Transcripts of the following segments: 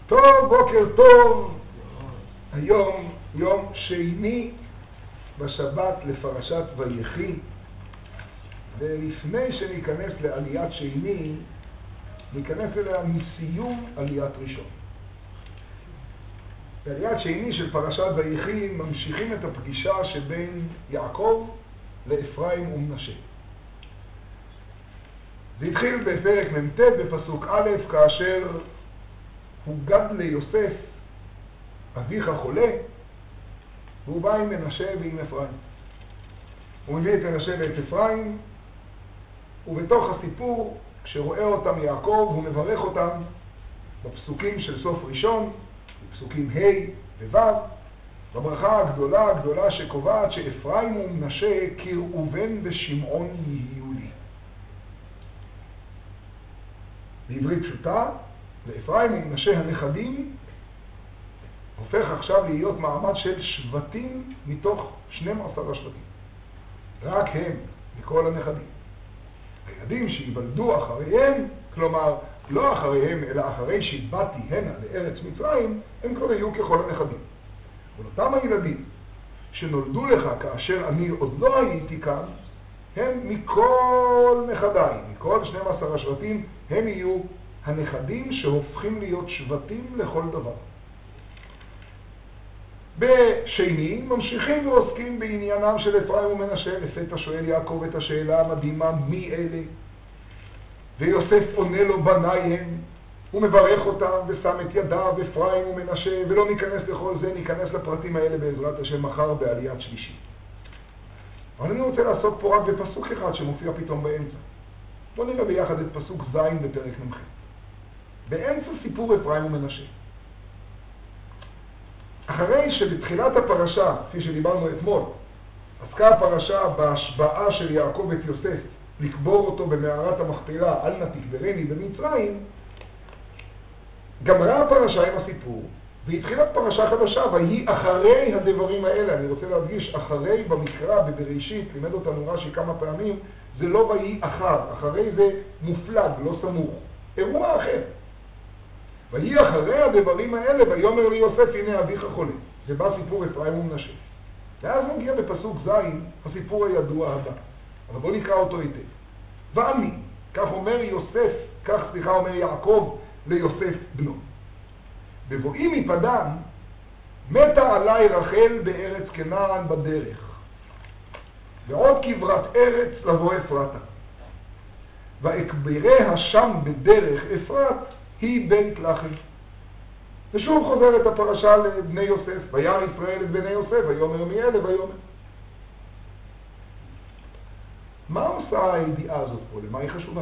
טוב, בוקר טוב. היום יום שני בשבת לפרשת ויחי, ולפני שניכנס לעליית שני, ניכנס אליה מסיום עליית ראשון. בעליית שני של פרשת ויחי ממשיכים את הפגישה שבין יעקב לאפרים ומנשה. זה התחיל בפרק מ"ט בפסוק א', כאשר הוגד ליוסף אביך חולה, והוא בא עם מנשה ועם אפרים. הוא מביא את מנשה ואת אפרים, ובתוך הסיפור, כשרואה אותם יעקב, הוא מברך אותם בפסוקים של סוף ראשון, בפסוקים ה' וו', בברכה הגדולה שקובעת שאפרים ומנשה כראובן ושמעון יהיו לי. בעברית פשוטה, ואפרים ומנשה הנכדים הופך עכשיו להיות מעמד של שבטים מתוך 12 השבטים. רק הם, מכל הנכדים. הילדים שיוולדו אחריהם, כלומר לא אחריהם אלא אחרי שבאתי הנה לארץ מצרים, הם כבר יהיו ככל הנכדים. ואותם הילדים שנולדו לך כאשר אני עוד לא הייתי כאן, הם מכל נכדיי, מכל 12 השבטים, הם יהיו הנכדים שהופכים להיות שבטים לכל דבר. בשני ממשיכים ועוסקים בעניינם של אפרים ומנשה. לפתע שואל יעקב את השאלה המדהימה, מי אלה? ויוסף עונה לו, בניהם. הוא מברך אותם ושם את ידיו, אפרים ומנשה, ולא ניכנס לכל זה, ניכנס לפרטים האלה בעזרת השם מחר בעליית שלישי. אבל אני רוצה לעסוק פה רק בפסוק אחד שמופיע פתאום באמצע. בואו נראה ביחד את פסוק ז' בפרק נ"ח. באמצע סיפור אפרים ומנשה. אחרי שבתחילת הפרשה, כפי שדיברנו אתמול, עסקה הפרשה בהשבעה של יעקב את יוסף לקבור אותו במערת המכפלה, אל נא תקברני במצרים, גמרה הפרשה עם הסיפור, והתחילת פרשה חדשה, והיא אחרי הדברים האלה. אני רוצה להדגיש, אחרי במקרא בבראשית, לימד אותנו רש"י כמה פעמים, זה לא והיא אחרי זה מופלג, לא סמוך, אירוע אחר. והיא אחרי הדברים האלה, ויאמר לי יוסף, הנה אביך חולה. זה בא סיפור אפרים ומנשה. ואז מגיע בפסוק ז' הסיפור הידוע הבא. אבל בואו נקרא אותו היטב. ואני, כך אומר אומר יעקב ליוסף בנו. בבואי מפדן, מתה עליי רחל בארץ כנען בדרך. ועוד כברת ארץ לבוא אפרתה. ואקבריה שם בדרך אפרת, היא בית לחם. ושוב חוזרת הפרשה לבני יוסף, וירא ישראל את בני יוסף, ויאמר מי אלה ויאמר. מה עושה הידיעה הזאת פה? למה היא חשובה?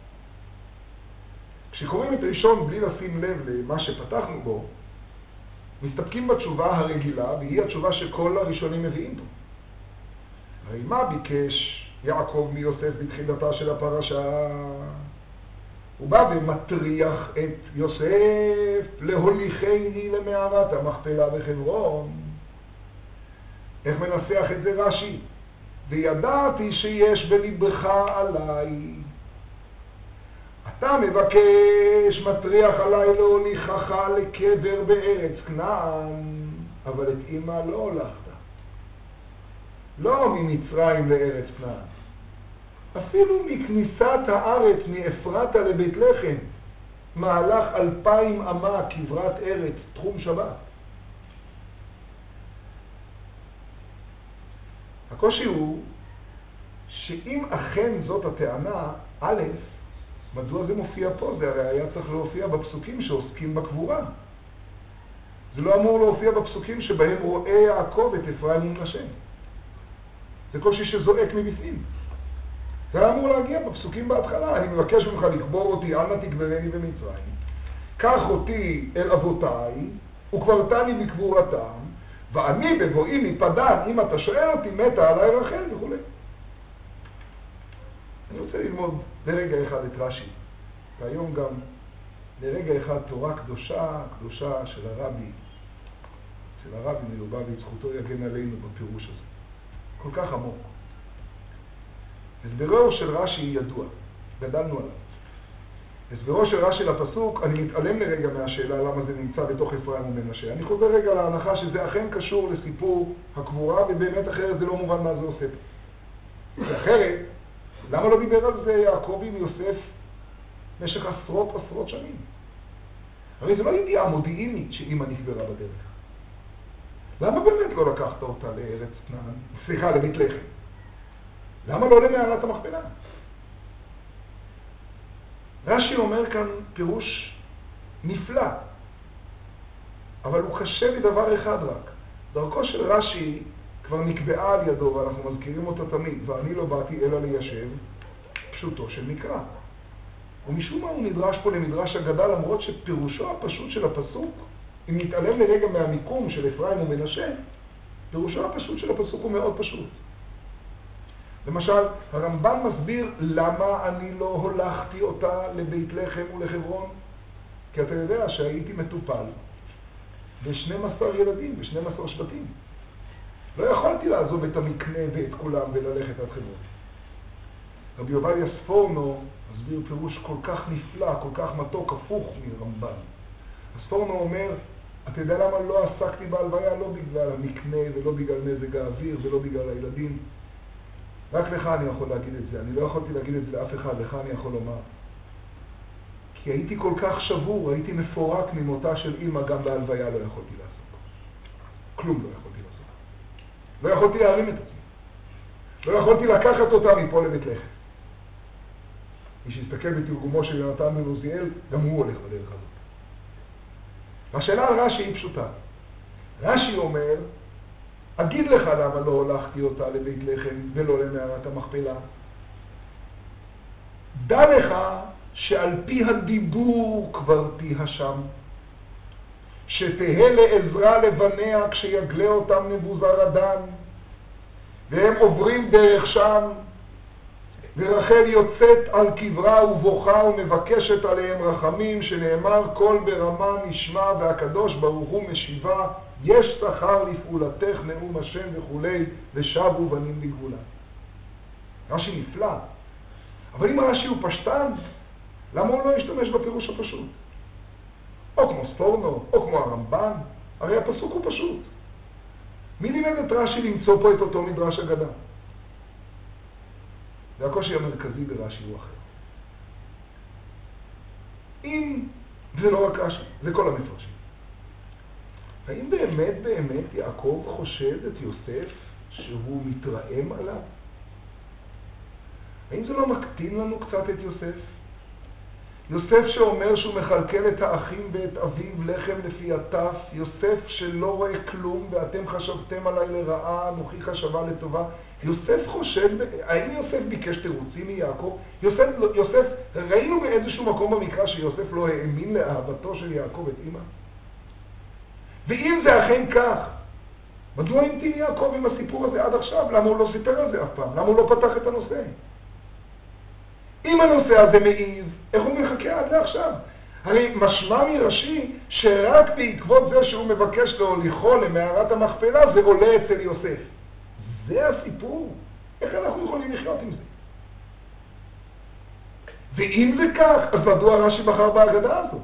כשקוראים את ראשון בלי לשים לב למה שפתחנו בו, מסתפקים בתשובה הרגילה, והיא התשובה שכל הראשונים מביאים פה. הרי מה ביקש יעקב מיוסף בתחילתה של הפרשה? הוא בא ומטריח את יוסף להוליכני למערת המכפלה בחברון. איך מנסח את זה רש"י? וידעתי שיש בלבך עליי. אתה מבקש, מטריח עליי להוליכך לקבר בארץ כנען, אבל את אמא לא הולכת. לא ממצרים לארץ כנען. אפילו מכניסת הארץ מאפרתה לבית לחם, מהלך 2000 אמה כברת ארץ, תחום שבת. הקושי הוא שאם אכן זאת הטענה, א', מדוע זה מופיע פה? זה הרי היה צריך להופיע בפסוקים שעוסקים בקבורה. זה לא אמור להופיע בפסוקים שבהם רואה יעקב את אפרים ומנשה. זה קושי שזועק מבפנים. זה היה אמור להגיע בפסוקים בהתחלה. אני מבקש ממך לקבור אותי, אל נא תקברני במצרים. קח אותי אל אבותיי, וקברתני בקבורתם, ואני בבואי מפדן, אם אתה שואל אותי, מתה עליי רחל וכו'. אני רוצה ללמוד לרגע אחד את רש"י, והיום גם לרגע אחד תורה קדושה של הרבי מלובביץ', זכותו יגן עלינו בפירוש הזה. כל כך עמוק. הסברו של רש"י ידוע, גדלנו עליו. הסברו של רש"י לפסוק, אני מתעלם לרגע מהשאלה למה זה נמצא בתוך אפרים ומנשה. אני חוזר רגע להנחה שזה אכן קשור לסיפור הקבורה, ובאמת אחרת זה לא מובן מה זה עושה. ואחרת, למה לא דיבר על זה יעקב עם יוסף במשך עשרות שנים? הרי זה לא ידיעה מודיעינית שאמא נקברה בדרך. למה באמת לא לקחת אותה לארץ כנען? סליחה, לבית לחם. למה לא למערת המכפלה? רש"י אומר כאן פירוש נפלא, אבל הוא קשה בדבר אחד רק. דרכו של רש"י כבר נקבעה על ידו, ואנחנו מזכירים אותה תמיד, ואני לא באתי אלא ליישב, פשוטו של מקרא. ומשום מה הוא נדרש פה למדרש אגדה, למרות שפירושו הפשוט של הפסוק, אם נתעלם לרגע מהמיקום של אפרים ומנשה, פירושו הפשוט של הפסוק הוא מאוד פשוט. למשל, הרמב"ן מסביר למה אני לא הולכתי אותה לבית לחם ולחברון. כי אתה יודע שהייתי מטופל ב12 ילדים, ב12 שבטים. לא יכולתי לעזוב את המקנה ואת כולם וללכת עד חברון. רבי עובדיה ספורנו מסביר פירוש כל כך נפלא, כל כך מתוק, הפוך מרמב"ן. ספורנו אומר, אתה יודע למה לא עסקתי בהלוויה? לא בגלל המקנה ולא בגלל מזג האוויר ולא בגלל הילדים. רק לך אני יכול להגיד את זה, אני לא יכולתי להגיד את זה לאף אחד, לך אני יכול לומר. כי הייתי כל כך שבור, הייתי מפורק ממותה של אמא, גם בהלוויה לא יכולתי לעשות. כלום לא יכולתי לעשות. לא יכולתי להרים את עצמי. לא יכולתי לקחת אותה מפה לבית לחם. מי שיסתכל בתרגומו של יונתן בן עוזיאל, גם הוא הולך בדרך הזאת. והשאלה על רש"י היא פשוטה. רש"י אומר, אגיד לך למה לא הולכתי אותה לבית לחם ולא למערת המכפלה. דע לך שעל פי הדיבור כבר תהיה שם, שתהה לעזרה לבניה כשיגלה אותם נבוזראדן, והם עוברים דרך שם, ורחל יוצאת על קברה ובוכה ומבקשת עליהם רחמים, שנאמר כל ברמה נשמע והקדוש ברוך הוא משיבה, יש שכר לפעולתך נאום השם וכולי, ושבו בנים לגבולה. רש"י נפלא. אבל אם רש"י הוא פשטן, למה הוא לא ישתמש בפירוש הפשוט? או כמו ספורנו, או כמו הרמב"ן, הרי הפסוק הוא פשוט. מי לימד את רש"י למצוא פה את אותו מדרש אגדה? והקושי המרכזי ברש"י הוא אחר. אם זה לא רק רש"י, זה כל המפרשים. האם באמת יעקב חושד את יוסף שהוא מתרעם עליו? האם זה לא מקטין לנו קצת את יוסף? יוסף שאומר שהוא מחלקל את האחים ואת אביו לחם לפי הטף, יוסף שלא רואה כלום ואתם חשבתם עליי לרעה, אנוכי חשבה לטובה. יוסף חושד, האם יוסף ביקש תירוצים מיעקב? יוסף, ראינו באיזשהו מקום במקרא שיוסף לא האמין לאהבתו של יעקב את אמא? ואם זה אכן כך, מדוע המתין יעקב עם הסיפור הזה עד עכשיו? למה הוא לא סיפר על זה אף פעם? למה הוא לא פתח את הנושא? אם הנושא הזה מעיב, איך הוא מחכה עד לעכשיו? הרי משמע מרש"י שרק בעקבות זה שהוא מבקש להוליכו למערת המכפלה זה עולה אצל יוסף. זה הסיפור. איך אנחנו יכולים לחיות עם זה? ואם זה כך, אז מדוע רש"י בחר בהגדה הזאת?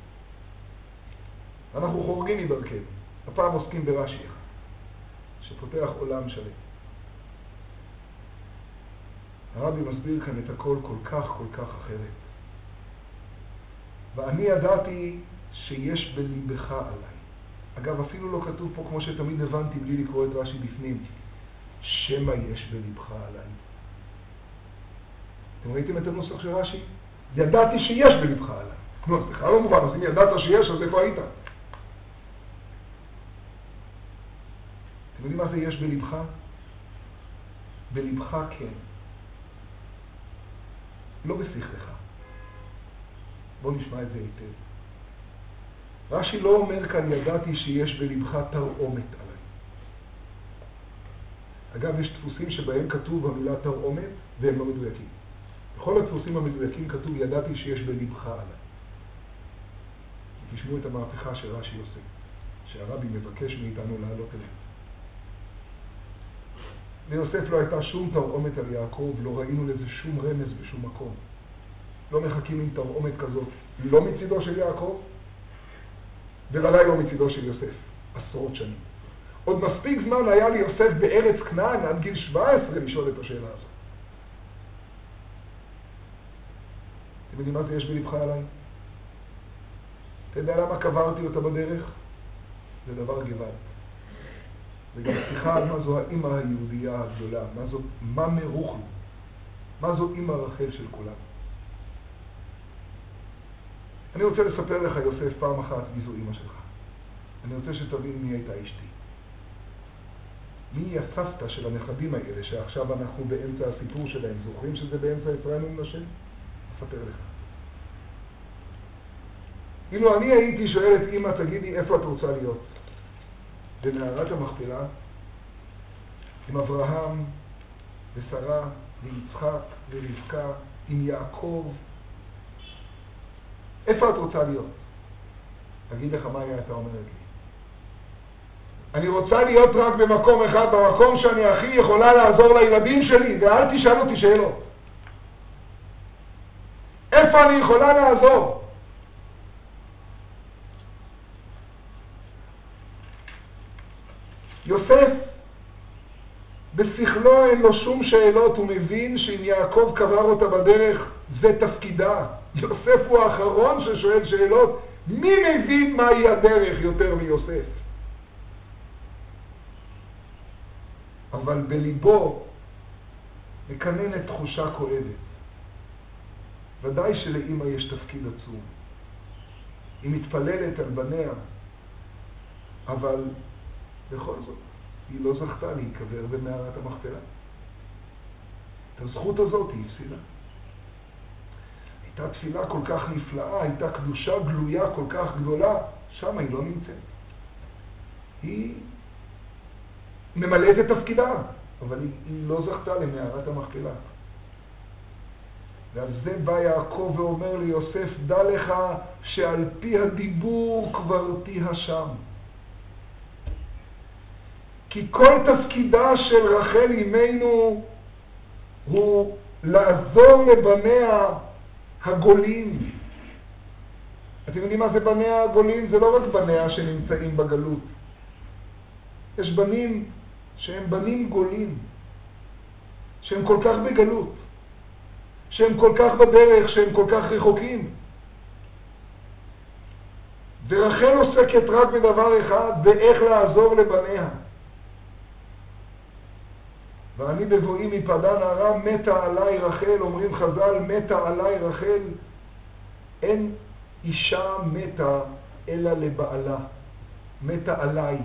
אנחנו חורגים מדרכנו. הפעם עוסקים ברש"י אחד, שפותח עולם שלם. הרבי מסביר כאן את הכל כל כך אחרת. ואני ידעתי שיש בליבך עליי. אגב, אפילו לא כתוב פה כמו שתמיד הבנתי בלי לקרוא את רש"י בפנים. שמה יש בליבך עליי. אתם ראיתם את הנוסח של רש"י? ידעתי שיש בליבך עליי. נו, אז בכלל לא מובן, אז אם ידעת שיש, אז איפה היית? אתם יודעים מה זה יש בליבך? בליבך כן. לא בשכלך. בוא נשמע את זה היטב. רש"י לא אומר כאן ידעתי שיש בלבך תרעומת עליי. אגב, יש דפוסים שבהם כתוב המילה תרעומת והם לא מדויקים. בכל הדפוסים המדויקים כתוב ידעתי שיש בלבך עליי. תשמעו את המהפכה שרש"י עושה, שהרבי מבקש מאיתנו לעלות אליה. ליוסף לא הייתה שום תרעומת על יעקב, לא ראינו לזה שום רמז בשום מקום. לא מחכים עם תרעומת כזאת, לא מצידו של יעקב, וודאי לא מצידו של יוסף, עשרות שנים. עוד מספיק זמן היה לי יוסף בארץ כנען עד גיל 17 לשאול את השאלה הזאת. אתם יודעים מה זה יש בלבך עליי? אתה יודע למה קברתי אותה בדרך? זה דבר גבל. זה גם שיחה על מה זו האמא היהודייה הגדולה, מה מרוחו, מה זו אמא רחל של כולם. אני רוצה לספר לך, יוסף, פעם אחת מי זו אמא שלך. אני רוצה שתבין מי הייתה אשתי. מי היא הסבתא של הנכדים האלה, שעכשיו אנחנו באמצע הסיפור שלהם. זוכרים שזה באמצע אפרים ומנשה? אספר לך. אילו אני הייתי שואל את אמא, תגידי, איפה את רוצה להיות? במערת המכפלה, עם אברהם ושרה ויצחק ורבקה, עם יעקב. איפה את רוצה להיות? תגיד לך מה הייתה אומרת לי. אני רוצה להיות רק במקום אחד, במקום שאני הכי יכולה לעזור לילדים שלי, ואל תשאל אותי שאלות. איפה אני יכולה לעזור? יוסף, בשכלו אין לו שום שאלות, הוא מבין שאם יעקב קבר אותה בדרך, זה תפקידה. יוסף הוא האחרון ששואל שאלות, מי מבין מהי הדרך יותר מיוסף? אבל בליבו מקננת תחושה כואבת. ודאי שלאמא יש תפקיד עצום. היא מתפללת על בניה, אבל בכל זאת, היא לא זכתה להיקבר במערת המכפלה. את הזכות הזאת היא הפסידה. הייתה תפילה כל כך נפלאה, הייתה קדושה גלויה כל כך גדולה, שם היא לא נמצאת. היא ממלאת את תפקידה, אבל היא לא זכתה למערת המכפלה. ועל זה בא יעקב ואומר ליוסף, דע לך שעל פי הדיבור קברתי השם. כי כל תפקידה של רחל אמנו הוא לעזור לבניה הגולים. אתם יודעים מה זה בניה הגולים? זה לא רק בניה שנמצאים בגלות. יש בנים שהם בנים גולים, שהם כל כך בגלות, שהם כל כך בדרך, שהם כל כך רחוקים. ורחל עוסקת רק בדבר אחד, באיך לעזור לבניה. ואני בבואי מפדן ארם מתה עליי רחל, אומרים חז"ל, מתה עליי רחל. אין אישה מתה אלא לבעלה, מתה עליי.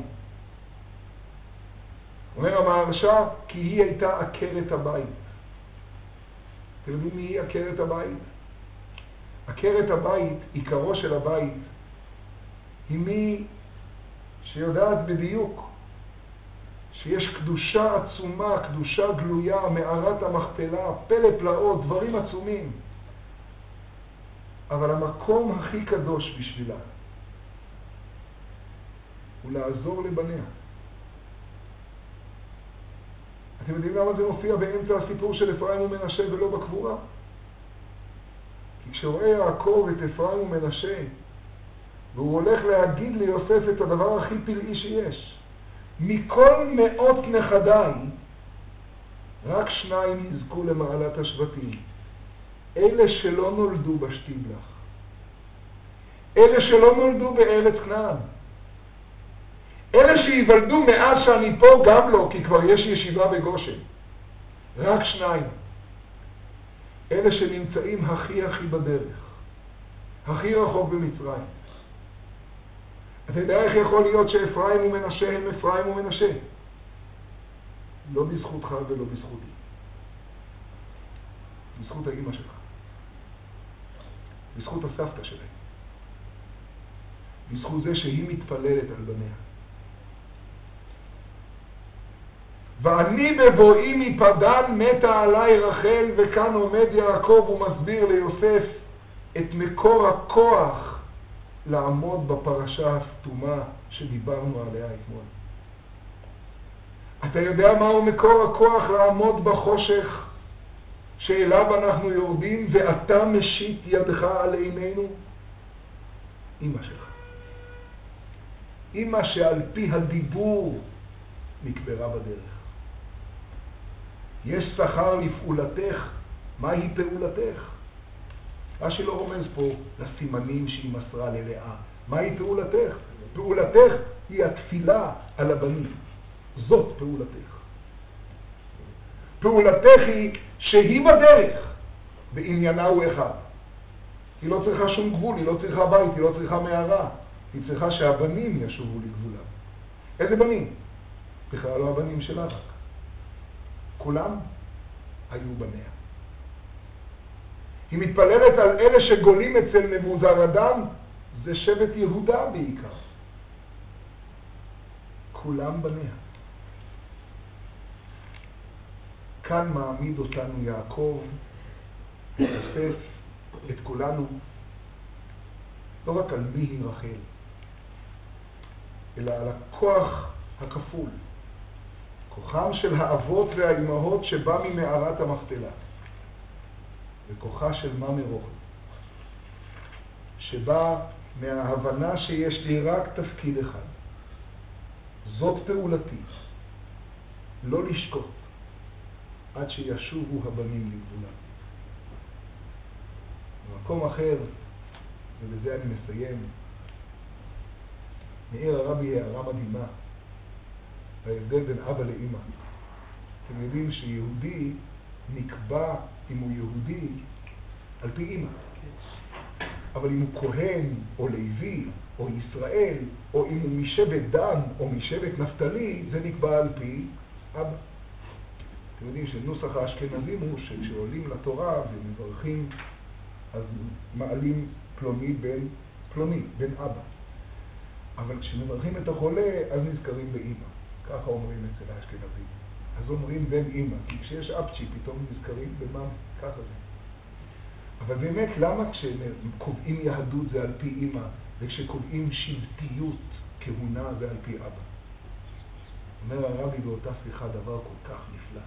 אומר המהרש"א, כי היא הייתה עקרת הבית. אתם יודעים מי היא עקרת הבית? עקרת הבית, עיקרו של הבית, היא מי שיודעת בדיוק שיש קדושה עצומה, קדושה גלויה, מערת המכפלה, פלא פלאות, דברים עצומים. אבל המקום הכי קדוש בשבילה הוא לעזור לבניה. אתם יודעים למה זה מופיע באמצע הסיפור של אפרים ומנשה ולא בקבורה? כי כשרואה יעקב את אפרים ומנשה, והוא הולך להגיד ליוסף את הדבר הכי פלאי שיש, מכל מאות נכדיי, רק 2 יזכו למעלת השבטים. אלה שלא נולדו בשטיבלח. אלה שלא נולדו בארץ כנען. אלה שיוולדו מאז שאני פה גם לא, כי כבר יש ישיבה בגושן. רק 2. אלה שנמצאים הכי בדרך. הכי רחוק במצרים. אתה יודע איך יכול להיות שאפרים ומנשה הם אפרים ומנשה? לא בזכותך ולא בזכותי. בזכות האמא שלך. בזכות הסבתא שלהם. בזכות זה שהיא מתפללת על בניה. ואני בבואי מפדן מתה עליי רחל, וכאן עומד יעקב ומסביר ליוסף את מקור הכוח לעמוד בפרשה הסתומה שדיברנו עליה אתמול. אתה יודע מהו מקור הכוח לעמוד בחושך שאליו אנחנו יורדים, ואתה משית ידך על עינינו? אמא שלך. אמא שעל פי הדיבור נקברה בדרך. יש שכר לפעולתך. מהי פעולתך? רש"י לא רומז פה לסימנים שהיא מסרה ללאה. מהי פעולתך? פעולתך היא התפילה על הבנים. זאת פעולתך. פעולתך היא שהיא בדרך, בעניינה הוא אחד. היא לא צריכה שום גבול, היא לא צריכה בית, היא לא צריכה מערה. היא צריכה שהבנים ישובו לגבולם. איזה בנים? בכלל לא הבנים שלה רק. כולם היו בניה. היא מתפללת על אלה שגולים אצל נבוזראדן, זה שבט יהודה בעיקר. כולם בניה. כאן מעמיד אותנו יעקב, יוסף, את כולנו, לא רק על מי היא רחל, אלא על הכוח הכפול. כוחם של האבות והאימהות שבא ממערת המכפלה, וכוחה של מאמי רוחל, שבא מההבנה שיש לי רק תפקיד אחד. זאת פעולתי, לא לשקוט, עד שישובו הבנים לגבולם. במקום אחר, ובזה אני מסיים, מעיר הרבי הערה מדהימה, ההבדל בין אבא לאמא. אתם יודעים שיהודי נקבע אם הוא יהודי על פי אמא. אבל אם הוא כהן או לוי או ישראל, או אם הוא משבט דן או משבט נפתלי, זה נקבע על פי אבא. אתם יודעים שנוסח האשכנזים הוא שכשעולים לתורה ומברכים, אז מעלים פלוני בין אבא. אבל כשמברכים את החולה, אז נזכרים באמא. ככה אומרים אצל האשכנזים. אז אומרים בן אמא, כי כשיש אפצ'י פתאום נזכרים במאמי, ככה זה. אבל באמת, למה כשקובעים יהדות זה על פי אמא, וכשקובעים שבטיות, כהונה, זה על פי אבא? אומר הרבי באותה שיחה דבר כל כך נפלא.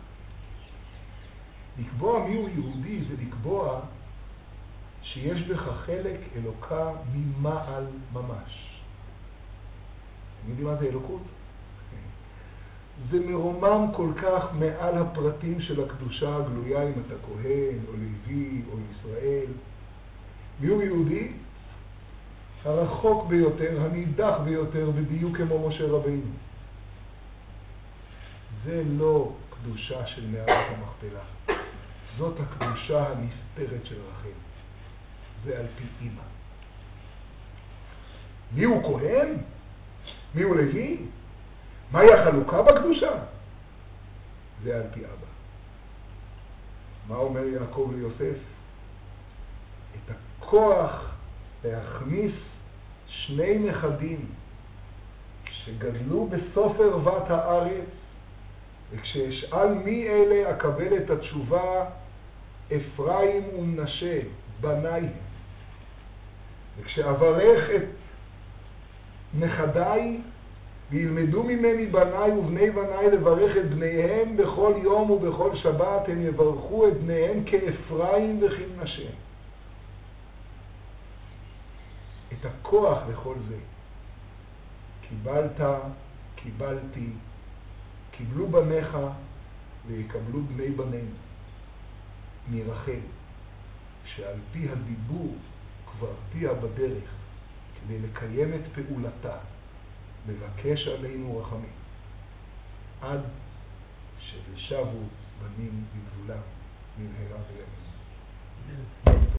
לקבוע מיהו יהודי זה לקבוע שיש בך חלק אלוקה ממעל ממש. אתם יודעים מה זה אלוקות? זה מרומם כל כך מעל הפרטים של הקדושה הגלויה, אם אתה כהן או לוי או ישראל. מיהו יהודי? הרחוק ביותר, הנידח ביותר, בדיוק כמו משה רבינו. זה לא קדושה של מערת המכפלה. זאת הקדושה הנסתרת של רחל. זה על פי אמא. מיהו כהן? מיהו לוי? מהי החלוקה בקדושה? זה על פי אבא. מה אומר יעקב ליוסף? את הכוח להכניס שני נכדים שגדלו בסוף ערוות הארץ, וכשאשאל מי אלה אקבל את התשובה, אפרים ומנשה, בניי. וכשאברך את נכדיי, וילמדו ממני בניי ובני בניי לברך את בניהם בכל יום ובכל שבת, הם יברכו את בניהם כאפרים וכמנשה. את הכוח לכל זה קיבלת, קיבלתי, קיבלו בניך ויקבלו בני בנינו מרחל, שעל פי הדיבור כבר תהיה בדרך כדי לקיים את פעולתה, מבקש עלינו רחמים, עד ששבו בנים בגבולם במהרה בימינו.